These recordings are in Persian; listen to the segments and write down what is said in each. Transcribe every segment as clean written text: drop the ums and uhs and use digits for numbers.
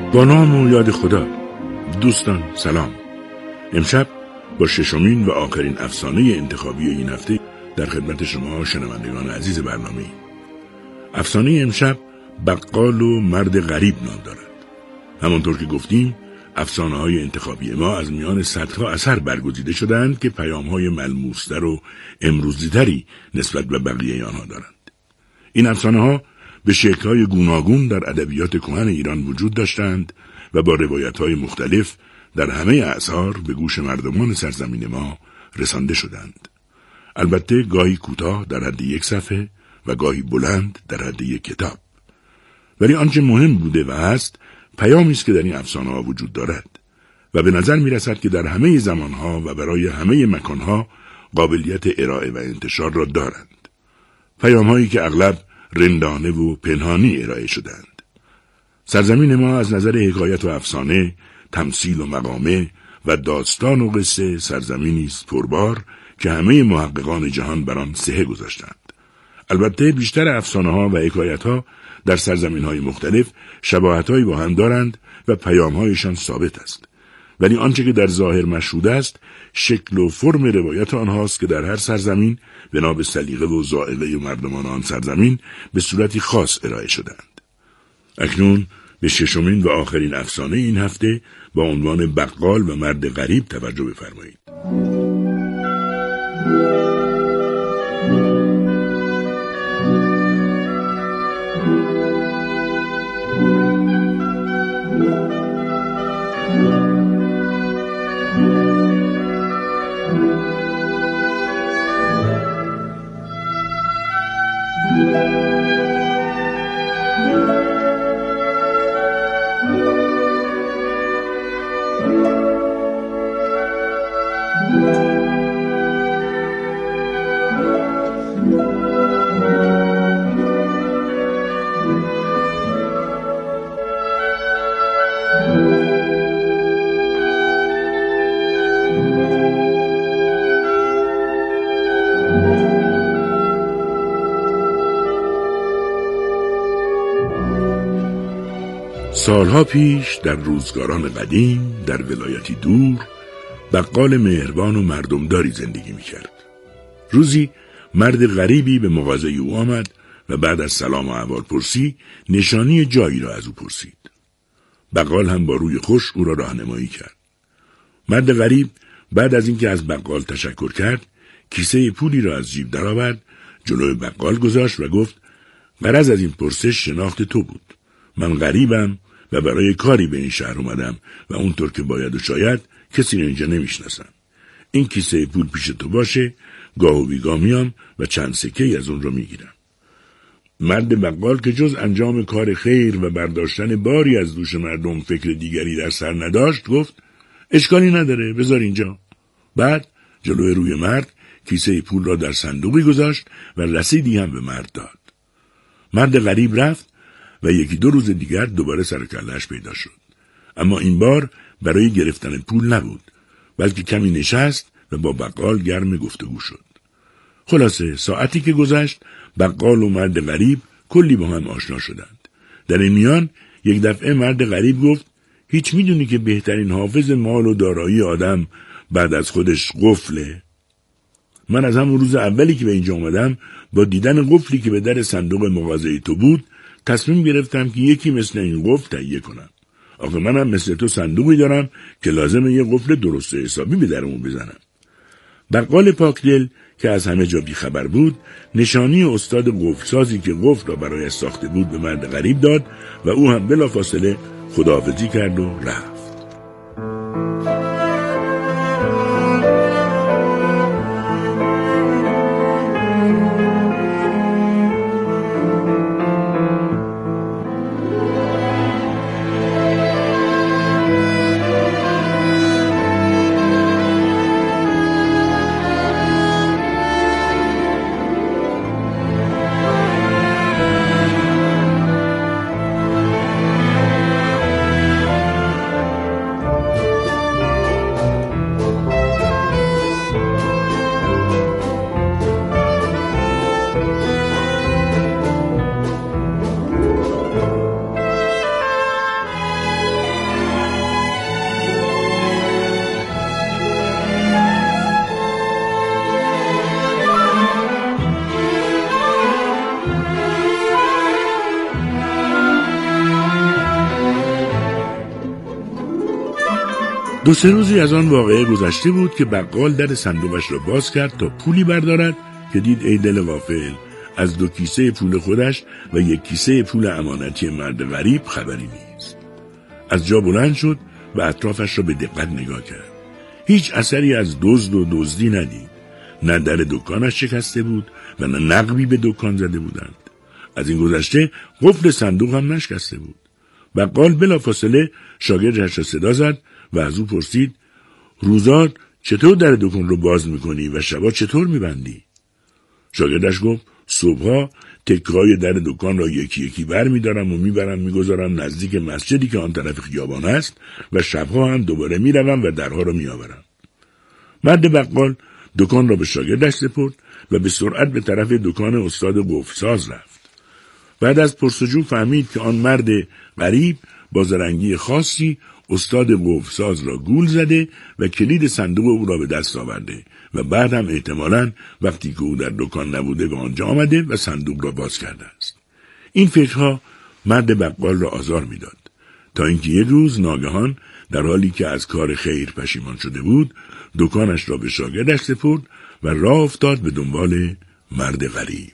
با نام و یاد خدا. دوستان سلام. امشب با ششمین و آخرین افسانه انتخابی این هفته در خدمت شما شنوندگان عزیز برنامه ایم. افسانه امشب بقال و مرد غریب نام دارد. همانطور که گفتیم افسانه‌های انتخابی ما از میان صدها اثر برگزیده شدند که پیام‌های ملموس‌تر و امروزی‌تری نسبت به بقیه آنها دارند. این افسانه‌ها به شکل‌های گوناگون در ادبیات کهن ایران وجود داشتند و با روایت‌های مختلف در همه اعصار به گوش مردمان سرزمین ما رسانده شدند. البته گاهی کوتاه در حد یک صفحه و گاهی بلند در حد یک کتاب. ولی آنچه مهم بوده و هست پیامی است که در این افسانه‌ها وجود دارد و به نظر می‌رسد که در همه زمان‌ها و برای همه مکان‌ها قابلیت ارائه و انتشار را دارند. پیام‌هایی که اغلب رندانه و پنهانی ارائه شدند. سرزمین ما از نظر حکایت و افسانه، تمثیل و مقامه و داستان و قصه سرزمینی است پربار که همه محققان جهان بر آن سهه گذاشتند. البته بیشتر افسانه‌ها و حکایت‌ها در سرزمین‌های مختلف شباهت‌هایی با هم دارند و پیام‌هایشان ثابت است. ولی آنچه که در ظاهر مشهود است، شکل و فرم روایت آنهاست که در هر سرزمین بنا به سلیقه و ذائقه مردمان آن سرزمین به صورتی خاص ارائه شدند. اکنون به ششمین و آخرین افسانه این هفته با عنوان بقال و مرد غریب توجه بفرمایید. سالها پیش در روزگاران قدیم در ولایتی دور بقال مهربان و مردمداری زندگی می‌کرد. روزی مرد غریبی به مغازه او آمد و بعد از سلام و احوالپرسی نشانی جایی را از او پرسید. بقال هم با روی خوش او را راهنمایی کرد. مرد غریب بعد از اینکه از بقال تشکر کرد کیسه پولی را از جیب درآورد، جلوی بقال گذاشت و گفت غرض از این پرسش شناخت تو بود. من غریبم و برای کاری به این شهر اومدم و اونطور که باید و شاید کسی رو اینجا نمیشناسم. این کیسه پول پیش تو باشه، گاه و بیگاه میام و چند سکه از اون رو میگیرم. مرد بقال که جز انجام کار خیر و برداشتن باری از دوش مردم فکر دیگری در سر نداشت گفت اشکالی نداره، بذار اینجا. بعد جلوی روی مرد کیسه پول را در صندوقی گذاشت و رسیدی هم به مرد داد. مرد غریب رفت و یکی دو روز دیگر دوباره سر و کله‌اش پیدا شد. اما این بار برای گرفتن پول نبود، بلکه کمی نشست و با بقال گرم گفتگو شد. خلاصه ساعتی که گذشت بقال و مرد غریب کلی با هم آشنا شدند. در این میان یک دفعه مرد غریب گفت هیچ میدونی که بهترین حافظ مال و دارایی آدم بعد از خودش قفله؟ من از همون روز اولی که به اینجا اومدم با دیدن قفلی که به در صندوق مغازه تو بود تصمیم گرفتم که یکی مثل این قفل تهیه کنم. آخه منم مثل تو صندوقی دارم که لازمه یه قفل درست حسابی به درمون بزنم. بقال پاکدل که از همه جا بیخبر بود نشانی استاد قفلسازی که قفل را برایش ساخته بود به مرد غریب داد و او هم بلافاصله خداحافظی کرد و رفت. 2-3 روزی از آن واقعه گذشته بود که بقال در صندوقش را باز کرد تا پولی بردارد که دید ای دل غافل، از 2 کیسه پول خودش و 1 کیسه پول امانتی مرد غریب خبری نیست. از جا بلند شد و اطرافش را به دقت نگاه کرد. هیچ اثری از دزد و دزدی ندید. نه در دکانش شکسته بود و نه نقبی به دکان زده بودند. از این گذشته قفل صندوق هم نشکسته بود. بقال بلافاصله شاگردش را صدا زد و از او پرسید: روزا چطور در دکان رو باز میکنی و شبا چطور میبندی؟ شاگردش گفت: صبحها تکه‌های در دکان را یکی یکی بر میدارم و میگذارم نزدیک مسجدی که آن طرف خیابان است و شبها هم دوباره میروم و درها را میآورم. مرد بقال دکان را به شاگردش سپرد و به سرعت به طرف دکان استاد قفل‌ساز رفت. بعد از پرسجو فهمید که آن مرد غریب با زرنگی خاصی استاد قفل‌ساز را گول زده و کلید صندوق او را به دست آورده و بعد هم احتمالاً وقتی که او در دکان نبوده به آنجا آمده و صندوق را باز کرده است. این فکرها مرد بقال را آزار میداد تا اینکه یک روز ناگهان در حالی که از کار خیر پشیمان شده بود دکانش را به شاگردش سپرد و راه افتاد به دنبال مرد غریب.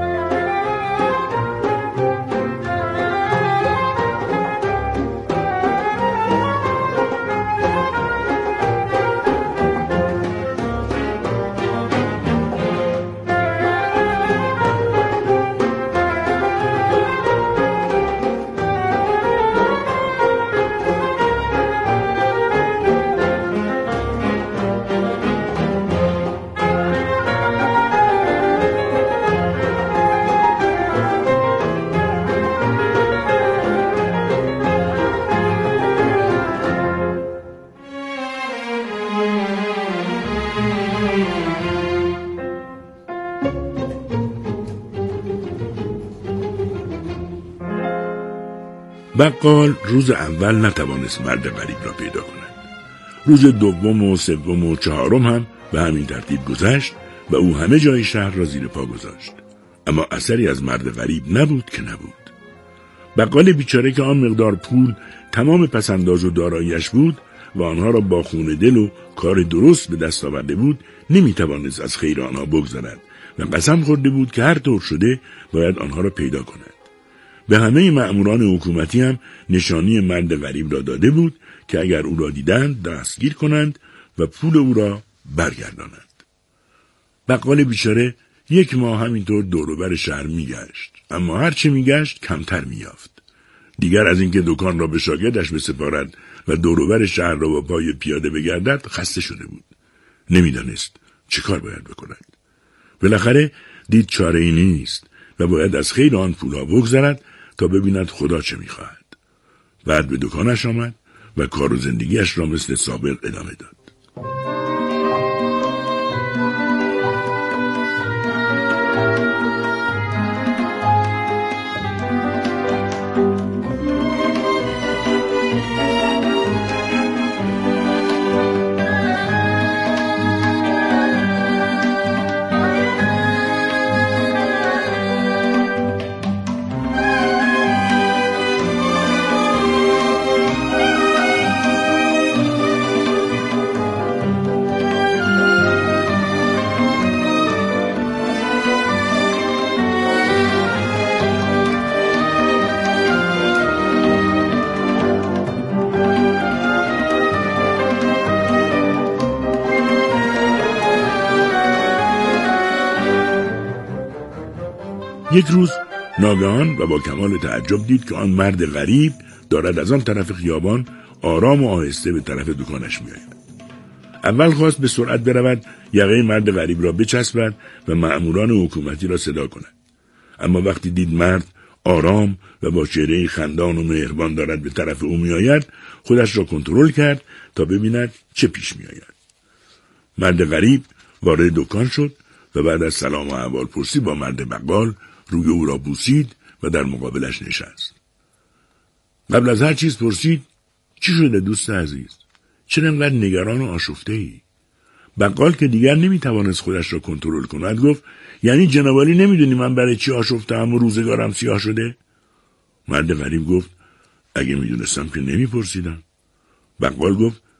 بقال روز اول نتوانست مرد غریب را پیدا کند. روز دوم و سوم و چهارم هم به همین ترتیب گذشت و او همه جای شهر را زیر پا گذاشت. اما اثری از مرد غریب نبود که نبود. بقال بیچاره که آن مقدار پول تمام پسنداز و داراییش بود و آنها را با خون دل و کار درست به دست آورده بود نمیتوانست از خیر آنها بگذرد و قسم خورده بود که هر طور شده باید آنها را پیدا کند. به همه مأموران حکومتی هم نشانی مرد غریب را داده بود که اگر او را دیدند دستگیر کنند و پول او را برگردانند. بقال بیچاره 1 ماه همینطور دور و بر شهر میگشت، اما هرچه میگشت کمتر میافت. دیگر از اینکه دکان را به شاگردش بسپارد و دور و بر شهر را با پای پیاده بگردد خسته شده بود. نمیدانست چه کار باید بکند. بالاخره دید چاره ای نیست و باید از خیر آن پولها بگذرد تا ببیند خدا چه میخواهد. بعد به دکانش آمد و کار و زندگیش را مثل سابق ادامه داد. یک روز ناگهان و با کمال تعجب دید که آن مرد غریب دارد از آن طرف خیابان آرام و آهسته به طرف دکانش میآید. اول خواست به سرعت برود یقه مرد غریب را بچسبد و مأموران حکومتی را صدا کند. اما وقتی دید مرد آرام و با چهره خندان و مهربان دارد به طرف او میآید، خودش را کنترل کرد تا ببیند چه پیش میآید. مرد غریب وارد دکان شد و بعد از سلام و احوالپرسی با مرد بقال روی او را بوسید و در مقابلش نشست. قبل از هر چیز پرسید: چی شده دوست عزیز؟ چرا انقدر نگران و آشفته ای؟ بقال که دیگر نمیتوانست خودش را کنترل کند گفت: یعنی جنابعالی نمیدونی من برای چی آشفته‌ام و روزگارم سیاه شده؟ مرد غریب گفت: اگه میدونستم که نمیپرسیدم. بقال گفت: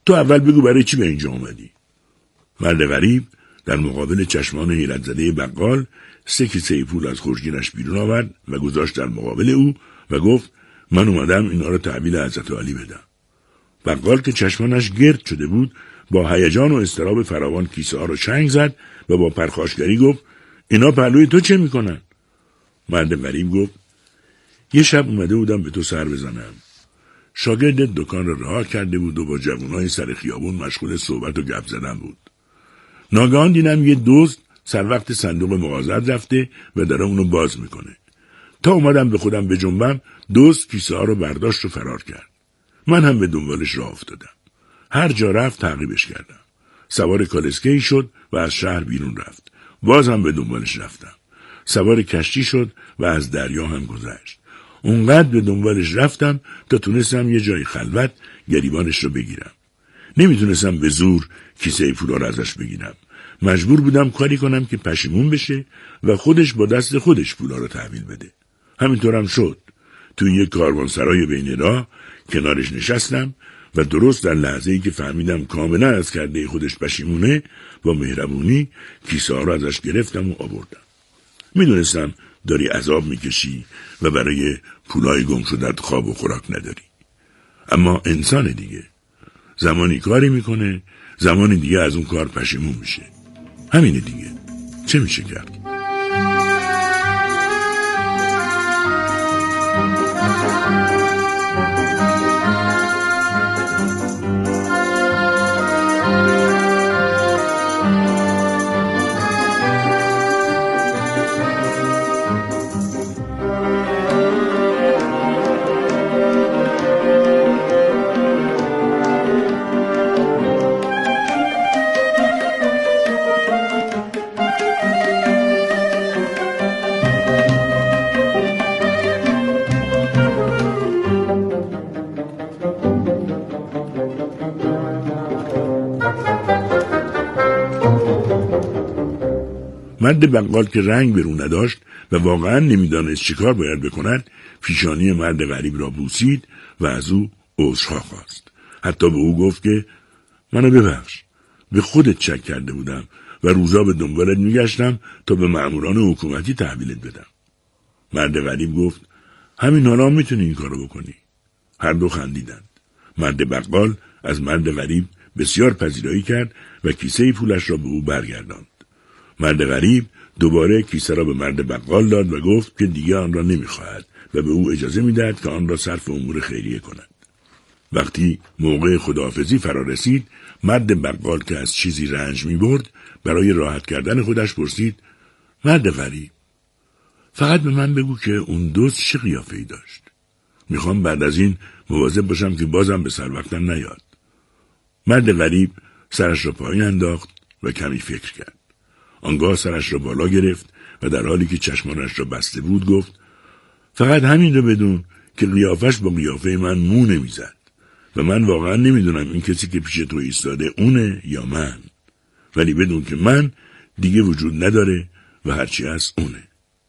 تو اول بگو برای چی به اینجا اومدی؟ مرد غریب در مقابل چشمان حیرت زده بقال 3 کیسه پول از خورجینش بیرون آورد و گذاشت در مقابل او و گفت من اومدم اینا رو تحویل حضرت علی بدم. بقال که چشمانش گرد شده بود با هیجان و اضطراب فراوان کیسه ها رو چنگ زد و با پرخاشگری گفت اینا پهلوی تو چه میکنن؟ مرد غریب گفت یه شب اومده بودم به تو سر بزنم. شاگردت دکان رو رها کرده بود و با جوانای سر خیابون مشغول صحبت و گپ زدن بود. ناگهان دیدم یه دزد سر وقت صندوق مغازات رفته و داره اونو باز میکنه. تا اومدم به خودم بجنبم دزد کیسه ها رو برداشت و فرار کرد. من هم به دنبالش راه افتادم. هر جا رفت تعقیبش کردم. سوار کالسکه‌ای شد و از شهر بیرون رفت. باز هم به دنبالش رفتم. سوار کشتی شد و از دریا هم گذشت. اونقدر به دنبالش رفتم تا تونستم یه جای خلوت گریبانش رو بگیرم. نمیتونستم به زور کیسه پولا رو ازش بگیرم. مجبور بودم کاری کنم که پشیمون بشه و خودش با دست خودش پولا رو تحویل بده. همینطورم شد. توی یک کاروانسرای بین راه کنارش نشستم و درست در لحظه‌ای که فهمیدم کاملا از کرده خودش پشیمونه با مهربونی کیسه ها رو ازش گرفتم و آوردم. میدونستم داری عذاب میکشی و برای پولای گم شدت خواب و خوراک نداری. اما انسان دیگه زمانی کاری میکنه، زمانی دیگه از اون کار پشیمون میشه. همینه دیگه. چه میشه کرد؟ مرد بقال که رنگ به رو نداشت و واقعا نمیدانست چیکار باید بکند پیشانی مرد غریب را بوسید و از او عذرخواهی خواست. حتی به او گفت که منو ببخش، به خودت شک کرده بودم و روزا به دنبالت میگشتم تا به مأموران حکومتی تحویلت بدم. مرد غریب گفت همین حالا میتونی این کارو بکنی. هر دو خندیدند. مرد بقال از مرد غریب بسیار پذیرایی کرد و کیسه پولش را به او برگرداند. مرد غریب دوباره کیسه را به مرد بقال داد و گفت که دیگه آن را نمیخواهد و به او اجازه میدهد که آن را صرف امور خیریه کند. وقتی موقع خداحافظی فرا رسید، مرد بقال که از چیزی رنج میبرد برای راحت کردن خودش پرسید مرد غریب، فقط به من بگو که اون دزد چه قیافه‌ای داشت. میخوام بعد از این مواظب باشم که بازم به سر وقتم نیاد. مرد غریب سرش را پایین انداخت و کمی فکر کرد. آنگاه سرش را بالا گرفت و در حالی که چشمانش را بسته بود گفت فقط همین رو بدون که قیافش با قیافه من مو نمیزد و من واقعا نمیدونم این کسی که پیش تو ایستاده اونه یا من، ولی بدون که من دیگه وجود نداره و هرچی هست اونه.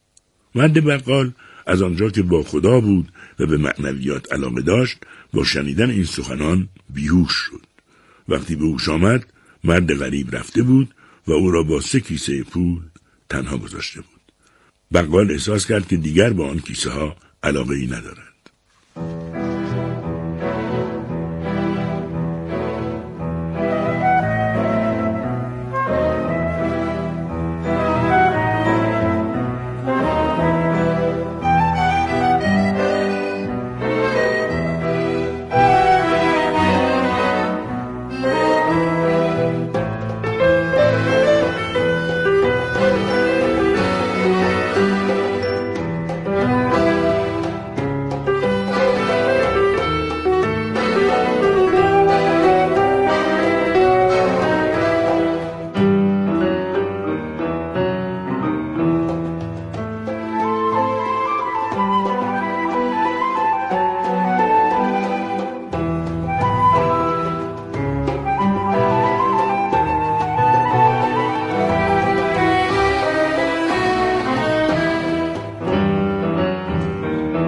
مرد بقال از آنجا که با خدا بود و به معنویات علاقه داشت با شنیدن این سخنان بیهوش شد. وقتی به هوش آمد مرد غریب رفته بود و او را با 3 کیسه پول تنها گذاشته بود. بقال احساس کرد که دیگر با آن کیسه ها علاقه ای ندارد.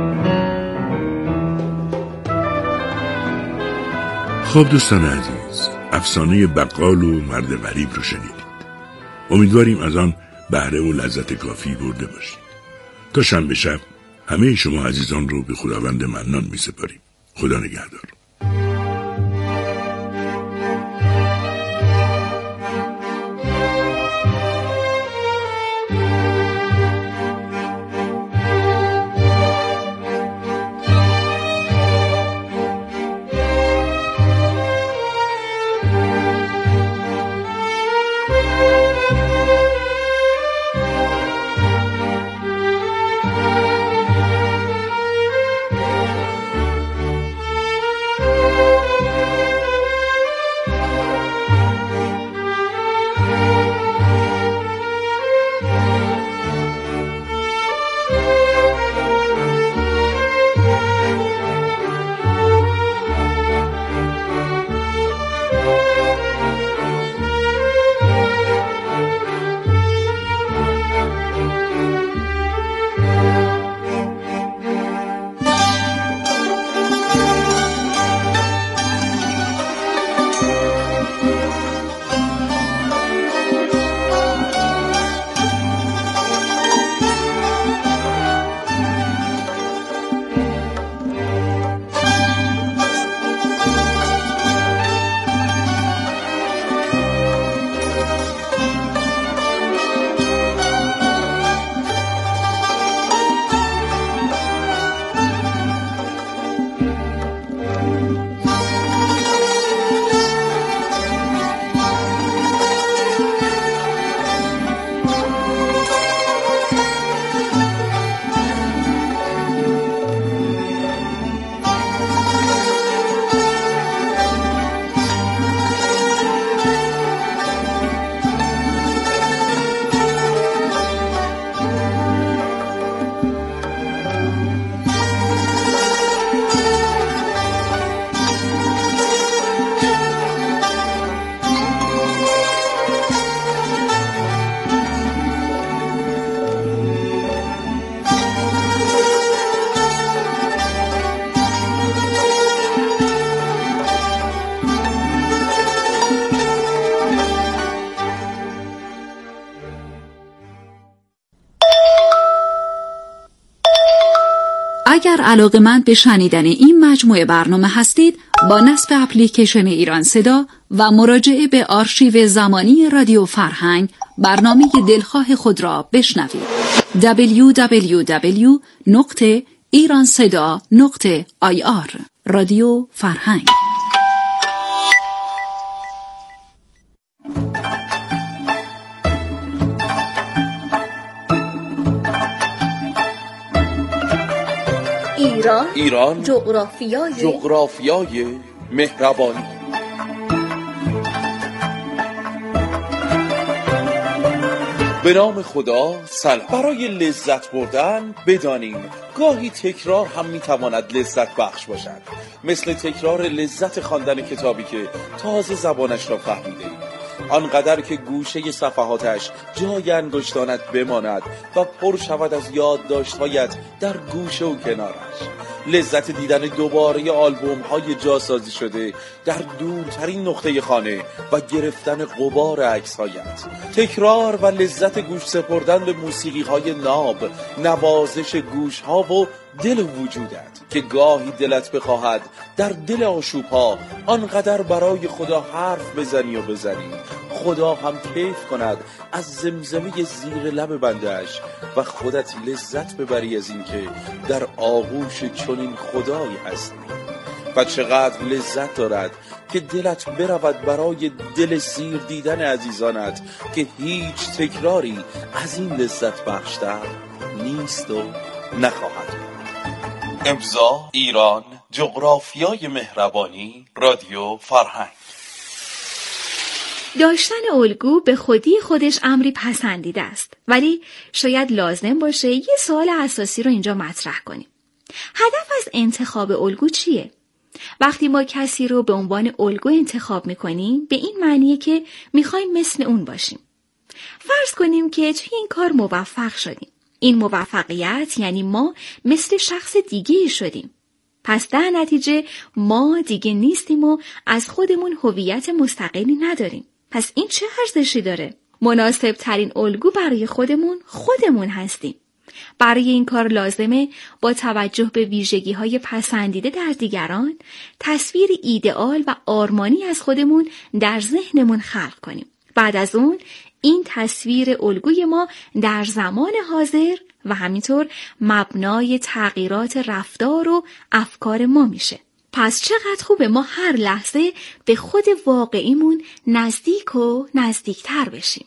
خب دوستان عزیز، افسانه بقال و مرد غریب رو شنیدید. امیدواریم از آن بهره و لذت کافی برده باشید. تا شنبه شب همه شما عزیزان رو به خداوند منان می سپاریم. خدا نگهدار. اگر علاقه‌مند به شنیدن این مجموعه برنامه هستید، با نصب اپلیکیشن ایران صدا و مراجعه به آرشیو زمانی رادیو فرهنگ برنامه دلخواه خود را بشنوید. www.iranseda.ir رادیو فرهنگ. ایران جغرافیای مهربانی. به نام خدا. سلام. برای لذت بردن بدانیم گاهی تکرار هم میتواند لذت بخش باشد، مثل تکرار لذت خواندن کتابی که تازه زبانش را فهمیدیم، آنقدر که گوشه صفحاتش جای انگشتانت بماند و پر شود از یادداشت‌هایت در گوشه و کنارش. لذت دیدن دوباره آلبوم‌های جاسازی شده در دورترین نقطه خانه و گرفتن غبار عکس‌هایت. تکرار و لذت گوش سپردن به موسیقی‌های ناب، نوازش گوش‌ها و دل وجودت که گاهی دلت بخواهد در دل آشوب‌ها آنقدر برای خدا حرف بزنی و بزنی خدا هم کیف کند از زمزمه زیر لب بنده‌اش و خودت لذت ببری از این که در آغوش چنین خدایی هستی. و چقدر لذت دارد که دلت برود برای دل سیر دیدن عزیزانت که هیچ تکراری از این لذت بخشتر نیست و نخواهد بود. امضا ایران جغرافیای مهربانی رادیو فرهنگ. داشتن الگو به خودی خودش امری پسندیده است، ولی شاید لازم باشه یه سوال اساسی رو اینجا مطرح کنیم. هدف از انتخاب الگو چیه؟ وقتی ما کسی رو به عنوان الگو انتخاب میکنیم به این معنیه که میخوایم مثل اون باشیم. فرض کنیم که توی این کار موفق شدیم. این موفقیت یعنی ما مثل شخص دیگه شدیم. پس در نتیجه ما دیگه نیستیم و از خودمون هویت مستقلی نداریم. پس این چه ارزشی داره؟ مناسب ترین الگو برای خودمون هستیم. برای این کار لازمه با توجه به ویژگی‌های پسندیده در دیگران تصویر ایدئال و آرمانی از خودمون در ذهنمون خلق کنیم. بعد از اون این تصویر الگوی ما در زمان حاضر و همینطور مبنای تغییرات رفتار و افکار ما میشه. پس چقدر خوبه ما هر لحظه به خود واقعیمون نزدیک و نزدیکتر بشیم.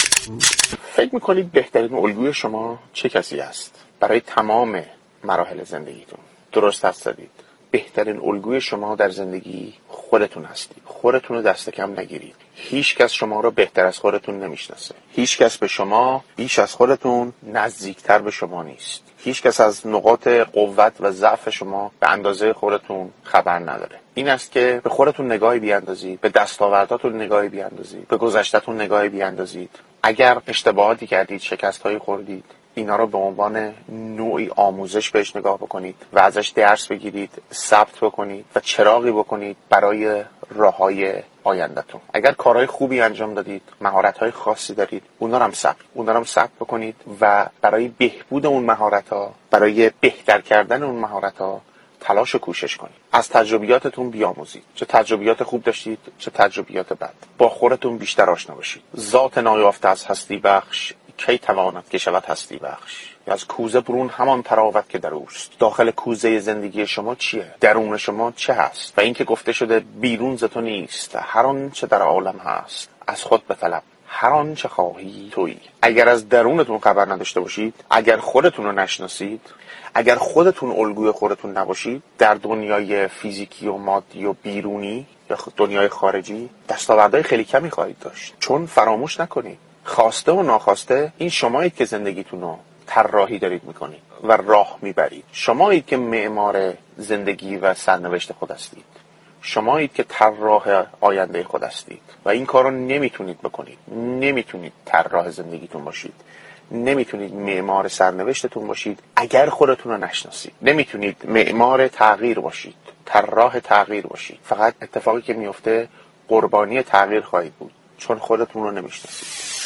فکر میکنید بهترین الگوی شما چه کسی است؟ برای تمام مراحل زندگیتون درست حدس زدید. بهترین الگوی شما در زندگی خودتون هستید. خودتون رو دست کم نگیرید. هیچ کس شما رو بهتر از خودتون نمیشناسه. هیچ کس به شما بیش از خودتون نزدیکتر به شما نیست. هیچ کس از نقاط قوت و ضعف شما به اندازه خودتون خبر نداره. این است که به خودتون نگاهی بیاندازید، به دستاورداتون نگاهی بیاندازید، به گذشته‌تون نگاهی بیاندازید. اگر اشتباهاتی کردید، شکست‌هایی خوردید، اینا رو به عنوان نوعی آموزش بهش نگاه بکنید و ازش درس بگیرید، ثبت بکنید و چراغی بکنید برای راه‌های آینده‌تون. اگر کارهای خوبی انجام دادید، مهارت‌های خاصی دارید، اونا رو هم ثبت بکنید و برای بهبود اون مهارت‌ها، برای بهتر کردن اون مهارت‌ها تلاش و کوشش کنید. از تجربیاتتون بیاموزید. چه تجربیات خوب داشتید، چه تجربیات بد. با خودتون بیشتر آشنا بشید. ذات نایافته از هستی بخش کی تواند که شود هستی بخش. از کوزه برون همان تراوت که در اوست. داخل کوزه زندگی شما چیه؟ درون شما چه هست؟ و این که گفته شده بیرون ز تو نیست، هر آن چه در عالم هست از خود بطلب، هر آن چه خواهی تویی. اگر از درونتون خبر نداشته باشید، اگر خودتون رو نشناسید، اگر خودتون الگوی خودتون نباشید، در دنیای فیزیکی و مادی و بیرونی یا دنیای خارجی دستاوردهای خیلی کمی خواهید داشت. چون فراموش نکنید خواسته و ناخواسته این شمایید که زندگیتون رو طراحی دارید میکنید و راه میبرید. شمایید که معمار زندگی و سرنوشت خود هستید. شمایید که طراح آینده خود هستید و این کار رو نمیتونید بکنید. نمیتونید طراح زندگیتون باشید. نمیتونید معمار سرنوشتتون باشید اگر خودتون رو نشناسید. نمیتونید معمار تغییر باشید، طراح تغییر باشید. فقط اتفاقی که میفته قربانی تغییر خواهید بود چون خودتون رو نمیشناسید.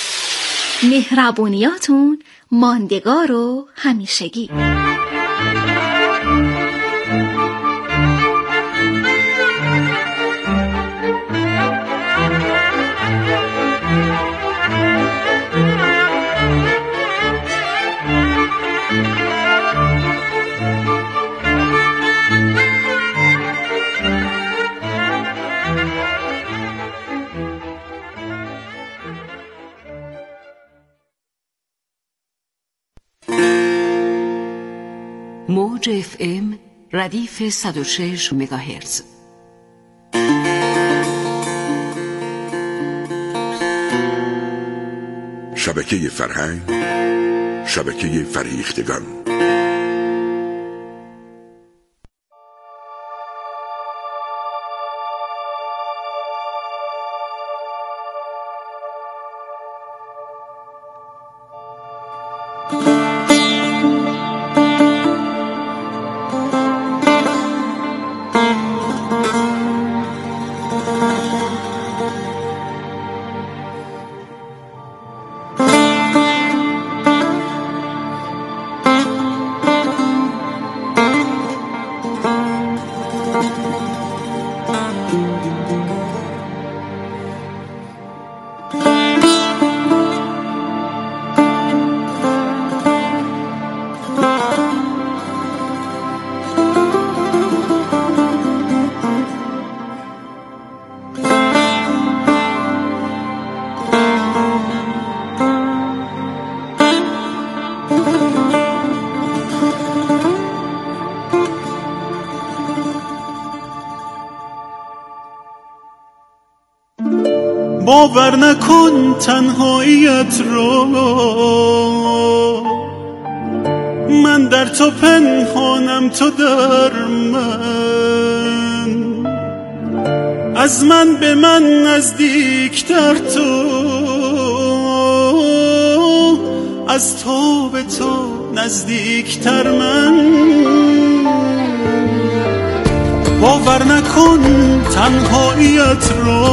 مهربونیاتون ماندگار و همیشگی. موج FM ردیف 106 مگاهرتز. شبکه فرهنگ، شبکه فریختگان. باور نکن تنهاییت رو، من در تو پنهانم تو در من، از من به من نزدیکتر تو، از تو به تو نزدیکتر من. باور نکن تنهاییت رو،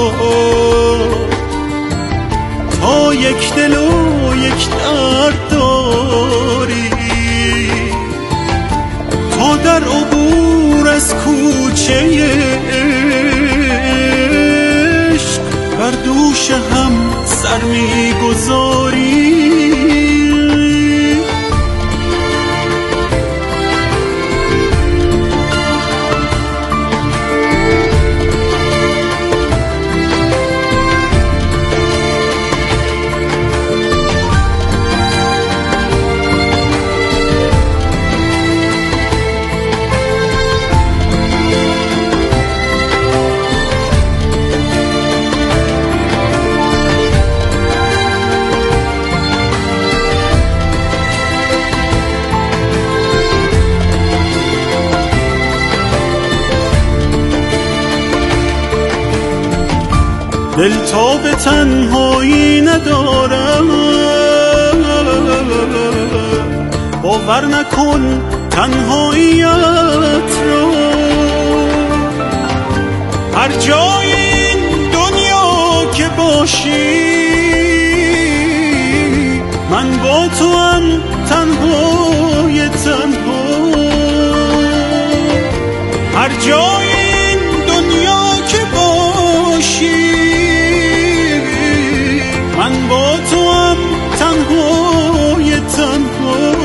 تا یک دل و یک درد داری، تا در عبور از کوچه عشق بر دوش هم سر میگذاری. دل تا به تنهایی ندارم، باور نکن تنهاییت رو، هر جای این دنیا که باشی من با تو هم تنهای تنها، هر جای این دنیا که باشی من با تو هم تنهای تنها.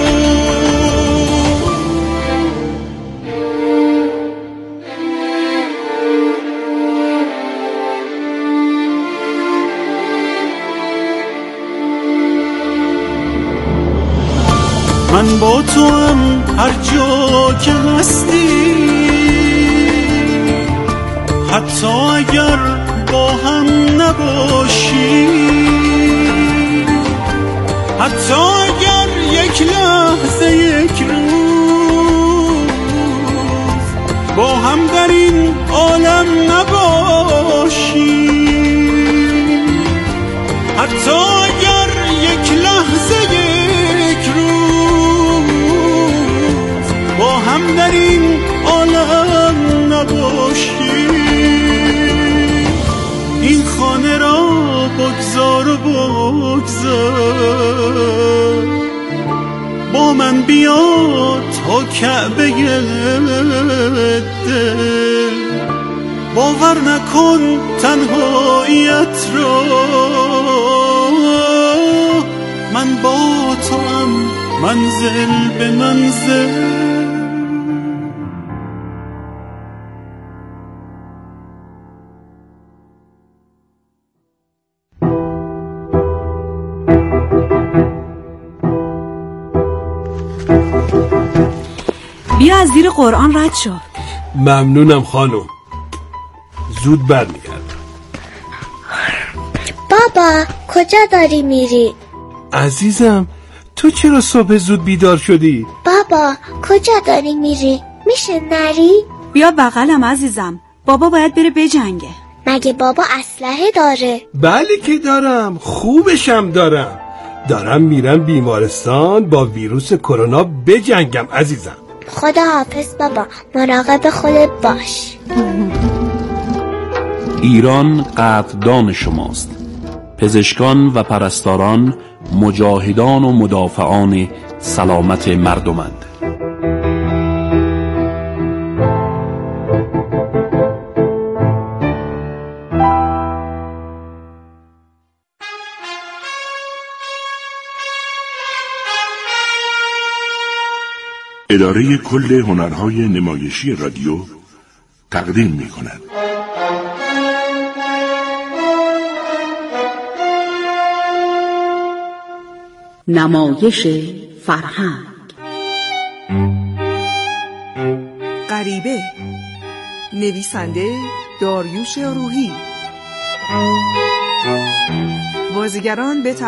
من با تو هم هر جا که هستی، حتی اگر با هم نباشی، حتی اگر یک لحظه یک روز با هم در این عالم نباشی، حتی اگر یک لحظه یک روز با هم در این عالم نباشی، این خانه را بگذار و بگذار، با من بیا تا کعبه دل، باور نکن تنهاییت را، من با تو هم منزل به منزل. بیا از زیر قرآن رد شو. ممنونم خانم، زود برمیگردم. بابا کجا داری میری؟ عزیزم تو چرا صبح زود بیدار شدی؟ بابا کجا داری میری؟ میشه نری؟ بیا بغلم عزیزم، بابا باید بره بجنگه. مگه بابا اسلحه داره؟ بله که دارم، خوبشم دارم میرم بیمارستان با ویروس کرونا بجنگم عزیزم. خدا حافظ بابا، مراقب خودت باش. ایران قدردان شماست. پزشکان و پرستاران مجاهدان و مدافعان سلامت مردمند. اداره کل هنرهای نمایشی رادیو تقدیم می‌کند. نمایش فرهنگ. غریبه، نویسنده داریوش روحی، بازیگران به